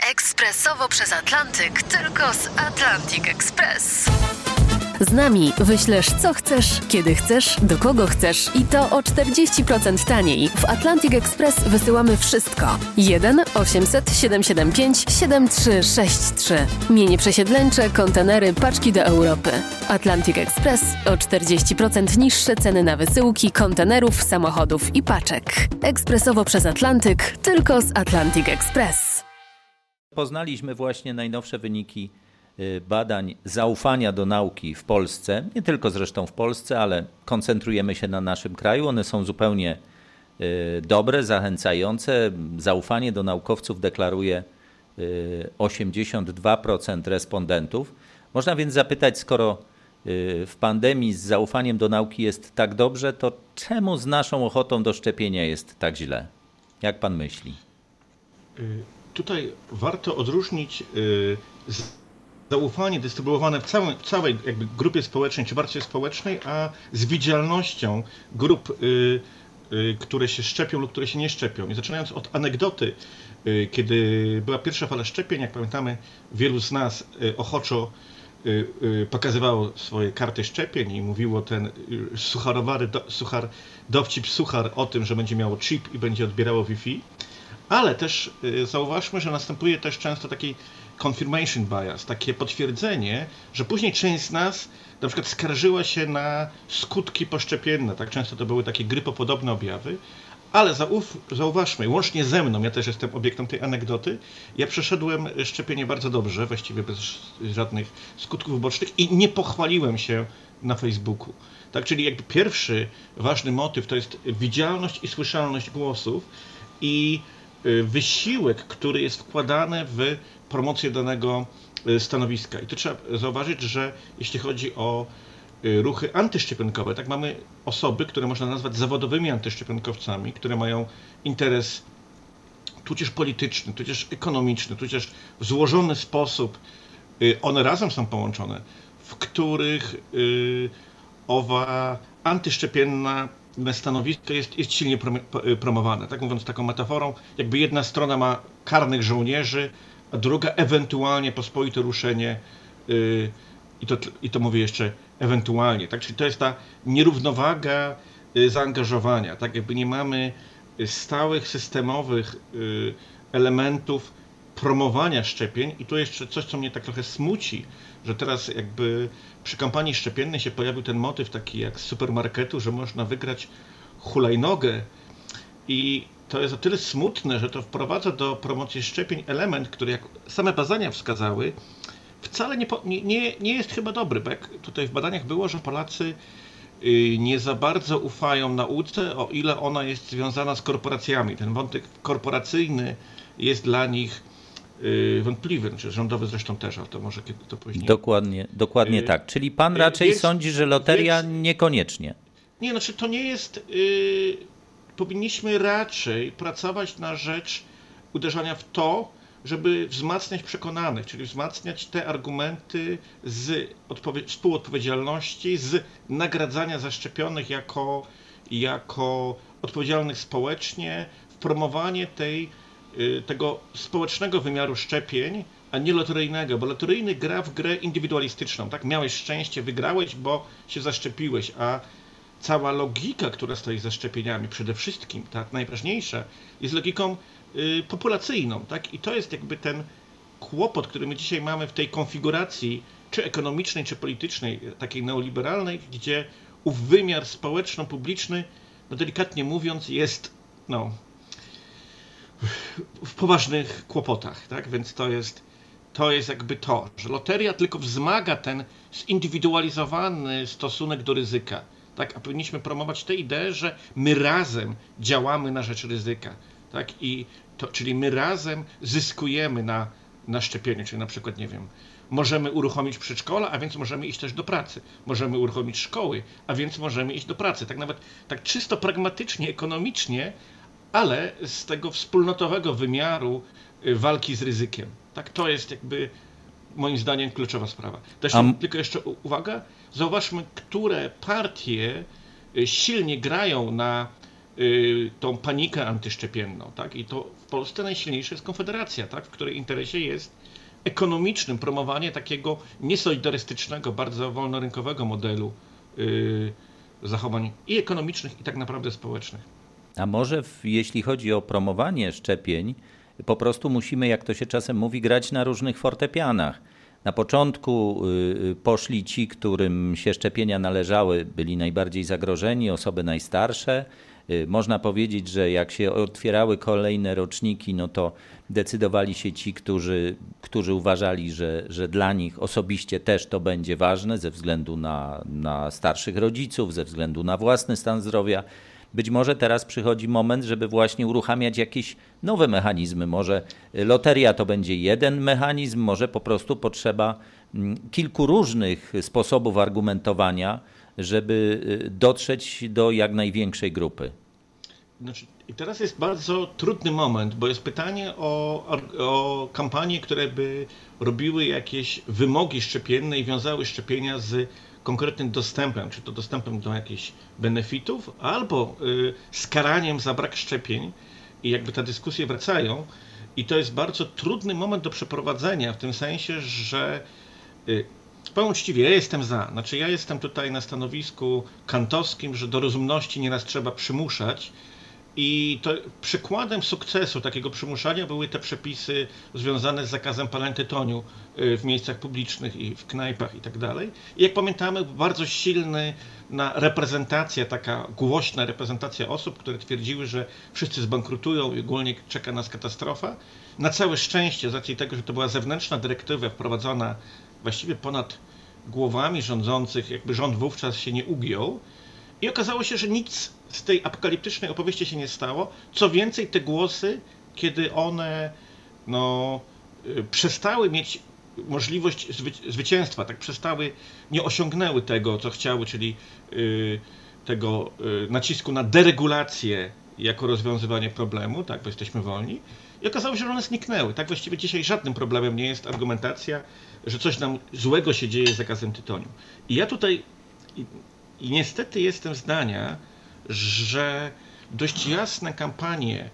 Ekspresowo przez Atlantyk, tylko z Atlantic Express. Z nami wyślesz co chcesz, kiedy chcesz, do kogo chcesz i to o 40% taniej. W Atlantic Express wysyłamy wszystko. 1 800 775 7363. Mienie przesiedleńcze, kontenery, paczki do Europy. Atlantic Express o 40% niższe ceny na wysyłki, kontenerów, samochodów i paczek. Ekspresowo przez Atlantyk, tylko z Atlantic Express. Poznaliśmy właśnie najnowsze wyniki badań zaufania do nauki w Polsce, nie tylko zresztą w Polsce, ale koncentrujemy się na naszym kraju. One są zupełnie dobre, zachęcające. Zaufanie do naukowców deklaruje 82% respondentów. Można więc zapytać, skoro w pandemii z zaufaniem do nauki jest tak dobrze, to czemu z naszą ochotą do szczepienia jest tak źle? Jak pan myśli? Tutaj warto odróżnić zaufanie dystrybuowane w całej jakby grupie społecznej czy warstwie społecznej, a z widzialnością grup, które się szczepią lub które się nie szczepią. I zaczynając od anegdoty, kiedy była pierwsza fala szczepień, jak pamiętamy, wielu z nas ochoczo pokazywało swoje karty szczepień i mówiło ten dowcip suchar o tym, że będzie miało chip i będzie odbierało Wi-Fi. Ale też zauważmy, że następuje też często taki confirmation bias, takie potwierdzenie, że później część z nas na przykład skarżyła się na skutki poszczepienne. Tak często to były takie grypopodobne objawy, ale zauważmy, łącznie ze mną, ja też jestem obiektem tej anegdoty, ja przeszedłem szczepienie bardzo dobrze, właściwie bez żadnych skutków ubocznych i nie pochwaliłem się na Facebooku. Tak, czyli jakby pierwszy ważny motyw to jest widzialność i słyszalność głosów i wysiłek, który jest wkładany w promocję danego stanowiska. I tu trzeba zauważyć, że jeśli chodzi o ruchy antyszczepionkowe, tak mamy osoby, które można nazwać zawodowymi antyszczepionkowcami, które mają interes tudzież polityczny, tudzież ekonomiczny, tudzież w złożony sposób, one razem są połączone, w których owa antyszczepienna stanowisko jest silnie promowane. Tak mówiąc taką metaforą, jakby jedna strona ma karnych żołnierzy, a druga ewentualnie pospolite ruszenie i to mówię jeszcze ewentualnie. Tak? Czyli to jest ta nierównowaga zaangażowania. Tak? Jakby nie mamy stałych, systemowych elementów promowania szczepień i tu jeszcze coś, co mnie tak trochę smuci, że teraz jakby przy kampanii szczepiennej się pojawił ten motyw taki jak z supermarketu, że można wygrać hulajnogę i to jest o tyle smutne, że to wprowadza do promocji szczepień element, który jak same badania wskazały, wcale nie jest chyba dobry, bo jak tutaj w badaniach było, że Polacy nie za bardzo ufają nauce, o ile ona jest związana z korporacjami. Ten wątek korporacyjny jest dla nich wątpliwy, znaczy rządowy zresztą też, ale to może to później. Dokładnie tak. Czyli pan raczej sądzi, że loteria niekoniecznie. Nie, znaczy to nie jest... Powinniśmy raczej pracować na rzecz uderzania w to, żeby wzmacniać przekonanych, czyli wzmacniać te argumenty z współodpowiedzialności, z nagradzania zaszczepionych jako odpowiedzialnych społecznie, w promowanie tego społecznego wymiaru szczepień, a nie loteryjnego, bo loteryjny gra w grę indywidualistyczną. Tak? Miałeś szczęście, wygrałeś, bo się zaszczepiłeś, a cała logika, która stoi za szczepieniami, przede wszystkim, ta najważniejsza, jest logiką populacyjną. Tak? I to jest jakby ten kłopot, który my dzisiaj mamy w tej konfiguracji, czy ekonomicznej, czy politycznej, takiej neoliberalnej, gdzie ów wymiar społeczno-publiczny, no delikatnie mówiąc, jest w poważnych kłopotach. Tak? Więc to jest jakby to, że loteria tylko wzmaga ten zindywidualizowany stosunek do ryzyka. Tak? A powinniśmy promować tę ideę, że my razem działamy na rzecz ryzyka. Tak? Czyli my razem zyskujemy na szczepieniu. Czyli na przykład, nie wiem, możemy uruchomić przedszkola, a więc możemy iść też do pracy. Możemy uruchomić szkoły, a więc możemy iść do pracy. Tak nawet tak czysto pragmatycznie, ekonomicznie, ale z tego wspólnotowego wymiaru walki z ryzykiem. Tak? To jest jakby moim zdaniem kluczowa sprawa. Tylko jeszcze uwaga, zauważmy, które partie silnie grają na tą panikę antyszczepienną, tak? I to w Polsce najsilniejsza jest Konfederacja, tak? W której interesie jest ekonomicznym promowanie takiego niesolidarystycznego, bardzo wolnorynkowego modelu zachowań i ekonomicznych, i tak naprawdę społecznych. A może jeśli chodzi o promowanie szczepień, po prostu musimy, jak to się czasem mówi, grać na różnych fortepianach. Na początku poszli ci, którym się szczepienia należały, byli najbardziej zagrożeni, osoby najstarsze. Można powiedzieć, że jak się otwierały kolejne roczniki, no to decydowali się ci, którzy uważali, że dla nich osobiście też to będzie ważne ze względu na starszych rodziców, ze względu na własny stan zdrowia. Być może teraz przychodzi moment, żeby właśnie uruchamiać jakieś nowe mechanizmy. Może loteria to będzie jeden mechanizm, może po prostu potrzeba kilku różnych sposobów argumentowania, żeby dotrzeć do jak największej grupy. Znaczy, i teraz jest bardzo trudny moment, bo jest pytanie o kampanie, które by robiły jakieś wymogi szczepienne i wiązały szczepienia z konkretnym dostępem, czy to dostępem do jakichś benefitów, albo z karaniem za brak szczepień. I jakby te dyskusje wracają. I to jest bardzo trudny moment do przeprowadzenia, w tym sensie, że powiem uczciwie, ja jestem za. Znaczy ja jestem tutaj na stanowisku kantowskim, że do rozumności nieraz trzeba przymuszać. I to przykładem sukcesu takiego przymuszania były te przepisy związane z zakazem palenia tytoniu w miejscach publicznych i w knajpach i tak dalej. I jak pamiętamy, bardzo silna reprezentacja, taka głośna reprezentacja osób, które twierdziły, że wszyscy zbankrutują i ogólnie czeka nas katastrofa. Na całe szczęście, z racji tego, że to była zewnętrzna dyrektywa wprowadzona właściwie ponad głowami rządzących, jakby rząd wówczas się nie ugiął. I okazało się, że nic z tej apokaliptycznej opowieści się nie stało. Co więcej, te głosy, kiedy one przestały mieć możliwość zwycięstwa, tak nie osiągnęły tego, co chciały, czyli tego nacisku na deregulację jako rozwiązywanie problemu, tak, bo jesteśmy wolni. I okazało się, że one zniknęły. Tak właściwie dzisiaj żadnym problemem nie jest argumentacja, że coś nam złego się dzieje z zakazem tytoniu. I ja tutaj i niestety jestem zdania, że dość jasne kampanie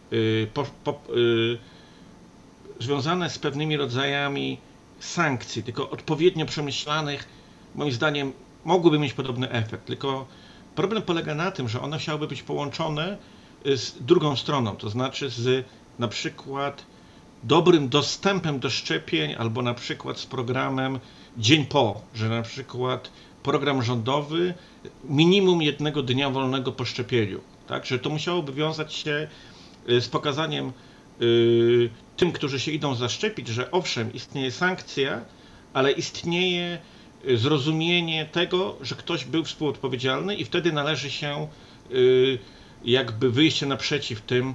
związane z pewnymi rodzajami sankcji, tylko odpowiednio przemyślanych, moim zdaniem mogłyby mieć podobny efekt. Tylko problem polega na tym, że one musiałyby być połączone z drugą stroną, to znaczy z na przykład dobrym dostępem do szczepień albo na przykład z programem dzień po, że na przykład program rządowy minimum 1 dnia wolnego po szczepieniu. Tak? Że to musiałoby wiązać się z pokazaniem tym, którzy się idą zaszczepić, że owszem, istnieje sankcja, ale istnieje zrozumienie tego, że ktoś był współodpowiedzialny i wtedy należy się jakby wyjście naprzeciw tym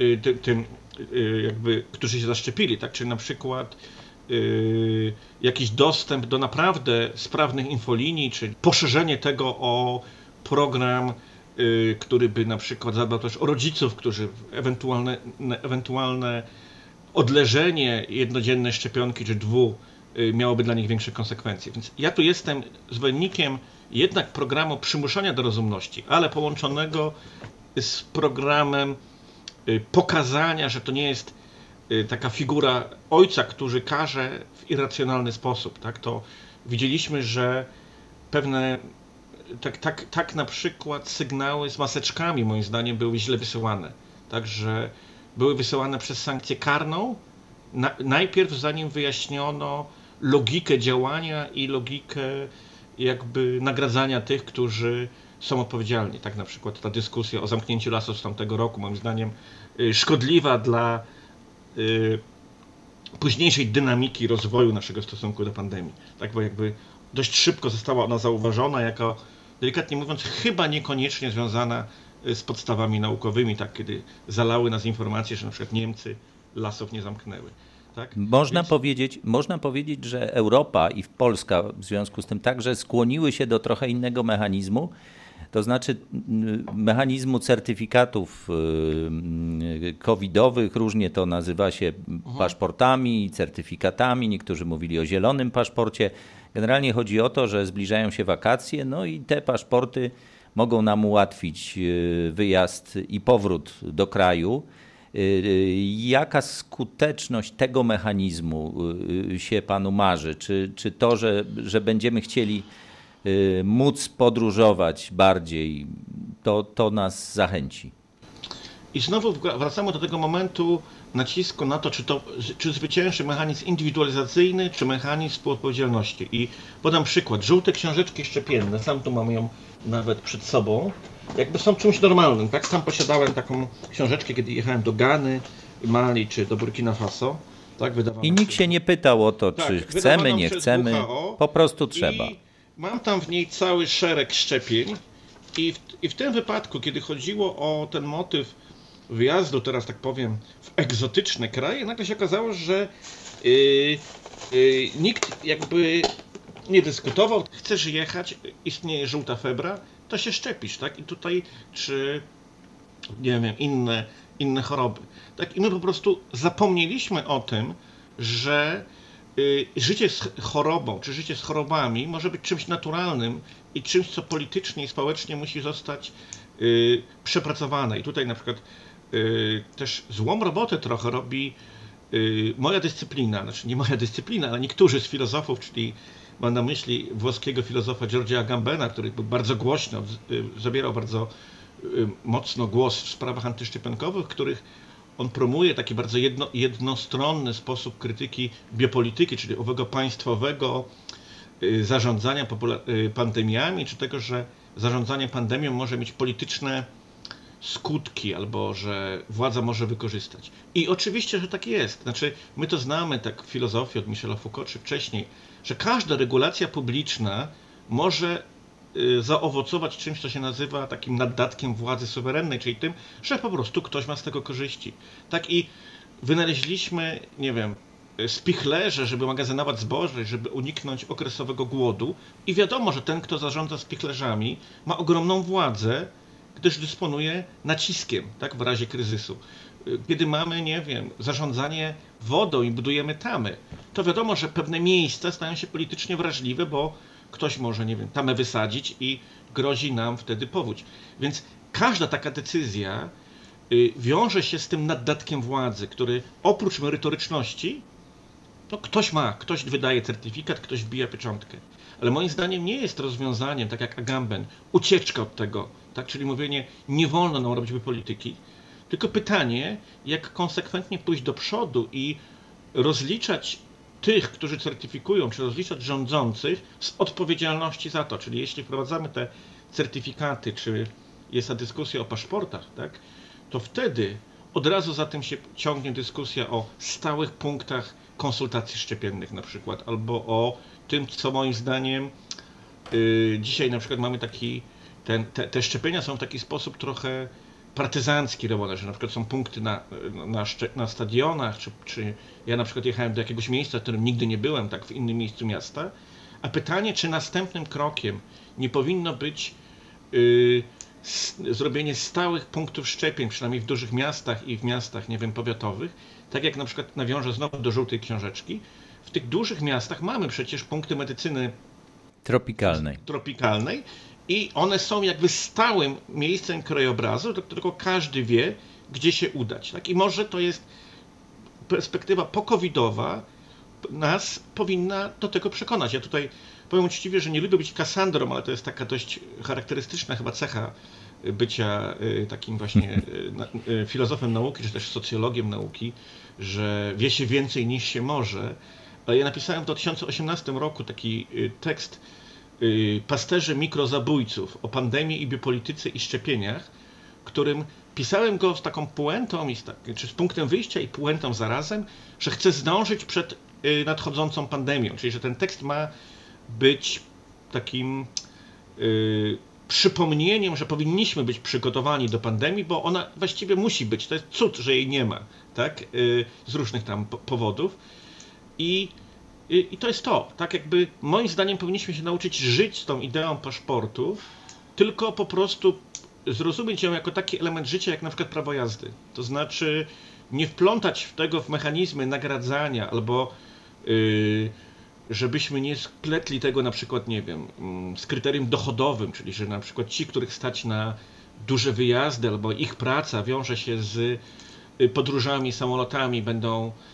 jakby, którzy się zaszczepili. Tak? Czyli na przykład jakiś dostęp do naprawdę sprawnych infolinii, czy poszerzenie tego o program, który by na przykład zadbał też o rodziców, którzy ewentualne odleżenie jednodzienne szczepionki czy miałoby dla nich większe konsekwencje. Więc ja tu jestem zwolennikiem jednak programu przymuszania do rozumności, ale połączonego z programem pokazania, że to nie jest taka figura ojca, który karze w irracjonalny sposób. Tak? To widzieliśmy, że pewne tak na przykład sygnały z maseczkami moim zdaniem były źle wysyłane. Także były wysyłane przez sankcję karną, najpierw zanim wyjaśniono logikę działania i logikę jakby nagradzania tych, którzy są odpowiedzialni. Tak na przykład ta dyskusja o zamknięciu lasów z tamtego roku, moim zdaniem szkodliwa dla późniejszej dynamiki rozwoju naszego stosunku do pandemii. Tak, bo jakby dość szybko została ona zauważona jako, delikatnie mówiąc, chyba niekoniecznie związana z podstawami naukowymi, tak, kiedy zalały nas informacje, że na przykład Niemcy lasów nie zamknęły. Tak? Można powiedzieć, że Europa i Polska w związku z tym także skłoniły się do trochę innego mechanizmu, to znaczy mechanizmu certyfikatów covidowych, różnie to nazywa się paszportami, certyfikatami, niektórzy mówili o zielonym paszporcie. Generalnie chodzi o to, że zbliżają się wakacje, no i te paszporty mogą nam ułatwić wyjazd i powrót do kraju. Jaka skuteczność tego mechanizmu się panu marzy? Czy to, że będziemy chcieli móc podróżować bardziej, to nas zachęci? I znowu wracamy do tego momentu nacisku na to, czy zwycięży mechanizm indywidualizacyjny, czy mechanizm współodpowiedzialności. I podam przykład. Żółte książeczki szczepienne, sam tu mam ją nawet przed sobą, jakby są czymś normalnym. Tak, sam posiadałem taką książeczkę, kiedy jechałem do Gany, Mali czy do Burkina Faso. Tak, i nikt się nie pytał o to, czy chcemy, nie chcemy, po prostu trzeba. I mam tam w niej cały szereg szczepień i w tym wypadku, kiedy chodziło o ten motyw wyjazdu, teraz tak powiem, w egzotyczne kraje, nagle się okazało, że nikt jakby nie dyskutował. Chcesz jechać, istnieje żółta febra, to się szczepisz, tak? I tutaj, czy nie wiem, inne choroby. Tak? I my po prostu zapomnieliśmy o tym, że życie z chorobą, czy życie z chorobami może być czymś naturalnym i czymś, co politycznie i społecznie musi zostać przepracowane. I tutaj na przykład też złą robotę trochę robi moja dyscyplina, znaczy nie moja dyscyplina, ale niektórzy z filozofów, czyli mam na myśli włoskiego filozofa Giorgia Agambena, który był bardzo głośno, zabierał bardzo mocno głos w sprawach antyszczepionkowych, w których on promuje taki bardzo jednostronny sposób krytyki biopolityki, czyli owego państwowego zarządzania pandemiami, czy tego, że zarządzanie pandemią może mieć polityczne skutki, albo że władza może wykorzystać. I oczywiście, że tak jest. Znaczy, my to znamy tak w filozofii od Michela Foucault czy wcześniej, że każda regulacja publiczna może zaowocować czymś, co się nazywa takim naddatkiem władzy suwerennej, czyli tym, że po prostu ktoś ma z tego korzyści. Tak i wynaleźliśmy, nie wiem, spichlerze, żeby magazynować zboże, żeby uniknąć okresowego głodu i wiadomo, że ten, kto zarządza spichlerzami, ma ogromną władzę, gdyż dysponuje naciskiem, tak, w razie kryzysu. Kiedy mamy, nie wiem, zarządzanie wodą i budujemy tamy, to wiadomo, że pewne miejsca stają się politycznie wrażliwe, bo ktoś może, nie wiem, tamę wysadzić i grozi nam wtedy powódź. Więc każda taka decyzja wiąże się z tym naddatkiem władzy, który oprócz merytoryczności, no ktoś wydaje certyfikat, ktoś wbija pieczątkę. Ale moim zdaniem nie jest rozwiązaniem, tak jak Agamben, ucieczka od tego, tak? Czyli mówienie, nie wolno nam robić polityki, tylko pytanie, jak konsekwentnie pójść do przodu i rozliczać tych, którzy certyfikują, czy rozliczać rządzących z odpowiedzialności za to. Czyli jeśli wprowadzamy te certyfikaty, czy jest ta dyskusja o paszportach, tak, to wtedy od razu za tym się ciągnie dyskusja o stałych punktach konsultacji szczepiennych na przykład, albo o tym, co moim zdaniem dzisiaj na przykład mamy taki, te szczepienia są w taki sposób trochę partyzancki robione, że na przykład są punkty na stadionach, czy ja na przykład jechałem do jakiegoś miejsca, w którym nigdy nie byłem, tak w innym miejscu miasta, a pytanie, czy następnym krokiem nie powinno być zrobienie stałych punktów szczepień, przynajmniej w dużych miastach i w miastach, nie wiem, powiatowych, tak jak na przykład nawiążę znowu do żółtej książeczki, w tych dużych miastach mamy przecież punkty medycyny tropikalnej i one są jakby stałym miejscem krajobrazu, do którego każdy wie, gdzie się udać. Tak? I może to jest perspektywa pokowidowa, nas powinna do tego przekonać. Ja tutaj powiem uczciwie, że nie lubię być Kassandrą, ale to jest taka dość charakterystyczna chyba cecha bycia takim właśnie filozofem nauki, czy też socjologiem nauki, że wie się więcej niż się może. Ale ja napisałem w 2018 roku taki tekst Pasterze mikrozabójców o pandemii i biopolityce i szczepieniach, którym pisałem go z taką puentą, czy z punktem wyjścia i puentą zarazem, że chcę zdążyć przed nadchodzącą pandemią. Czyli że ten tekst ma być takim przypomnieniem, że powinniśmy być przygotowani do pandemii, bo ona właściwie musi być. To jest cud, że jej nie ma, tak? Z różnych tam powodów. I to jest to, tak jakby moim zdaniem powinniśmy się nauczyć żyć z tą ideą paszportu, tylko po prostu zrozumieć ją jako taki element życia, jak na przykład prawo jazdy. To znaczy nie wplątać w mechanizmy nagradzania albo żebyśmy nie spletli tego na przykład, nie wiem, z kryterium dochodowym, czyli że na przykład ci, których stać na duże wyjazdy albo ich praca wiąże się z podróżami, samolotami, będą